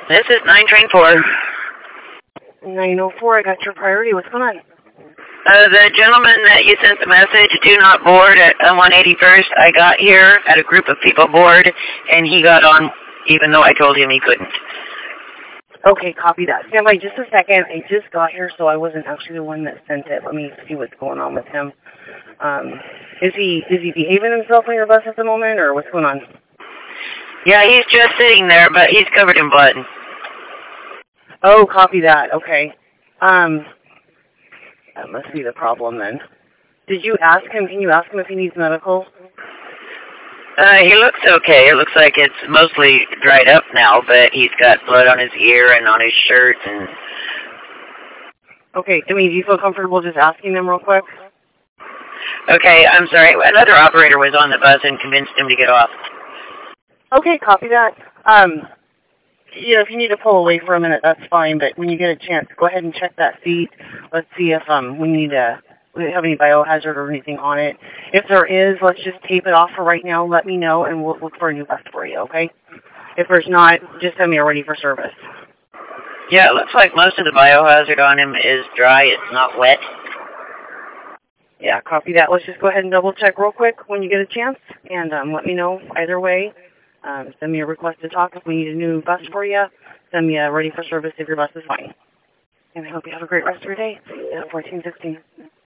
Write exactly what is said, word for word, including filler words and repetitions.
This is nine train four. nine oh four, I got your priority. What's going on? Uh, the gentleman that you sent the message, do not board at one eighty-first, I got here, had a group of people board, and he got on even though I told him he couldn't. Okay, copy that. Stand by just a second. I just got here, so I wasn't actually the one that sent it. Let me see what's going on with him. Um, is he is he behaving himself on your bus at the moment, or what's going on? Yeah, he's just sitting there, but he's covered in blood. Oh, copy that. Okay. Um, that must be the problem then. Did you ask him? Can you ask him if he needs medical? Uh, he looks okay. It looks like it's mostly dried up now, but he's got blood on his ear and on his shirt. And okay, I mean, do you feel comfortable just asking them real quick? Okay, I'm sorry. Another operator was on the bus and convinced him to get off. Okay, copy that. Um, you know, if you need to pull away for a minute, that's fine. But when you get a chance, go ahead and check that seat. Let's see if um we need to we have any biohazard or anything on it. If there is, let's just tape it off for right now. Let me know, and we'll look for a new bus for you. Okay? If there's not, just send me a ready for service. Yeah, it looks like most of the biohazard on him is dry. It's not wet. Yeah, copy that. Let's just go ahead and double check real quick when you get a chance, and um, let me know either way. Um, send me a request to talk if we need a new bus for you. Send me a ready for service if your bus is fine. And I hope you have a great rest of your day. fourteen sixteen.